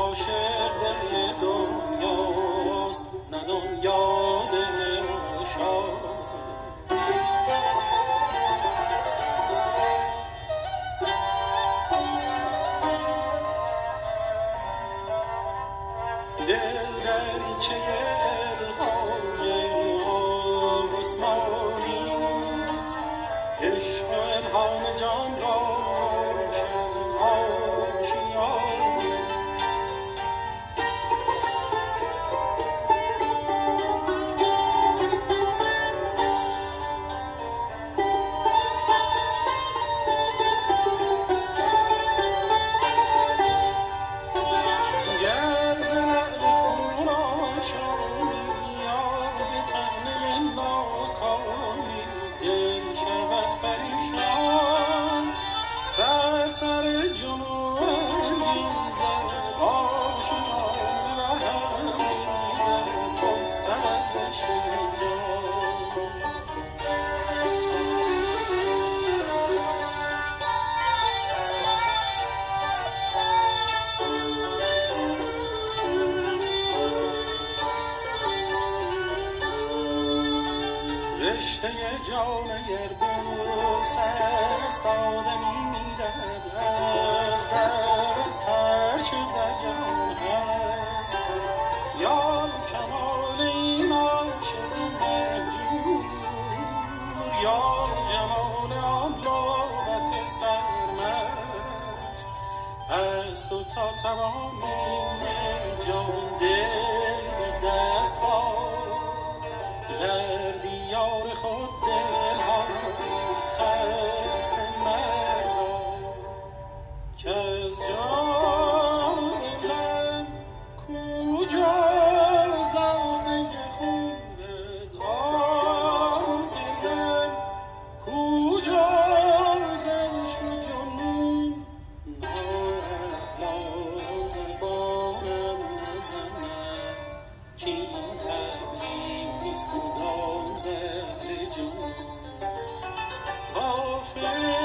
عاشق دل دنیاست نه دنیا دل عاشق. دل دریچه الهای آسمانیست، عشق و الهام جان را روشن آشیانیست. سر جنون انگیزد آشیان به هم ریزد بگسلد دشت جان. رشته جان اگر بگسست آدمی میدهد از دست هرچه در جهان هست. یا کمال این عاشق مهجور، یا جمال آن لعبت سرمست. از تو تا تمام جان دل به دست آر، در دیار خود دلها خسته مرزا. که از جان دلم کجاست لحظه خوب از آن دلم، کجاست عشق جنون نااهلا زبانم نزند. چین تبریم نیست مدام زهر جنون غافل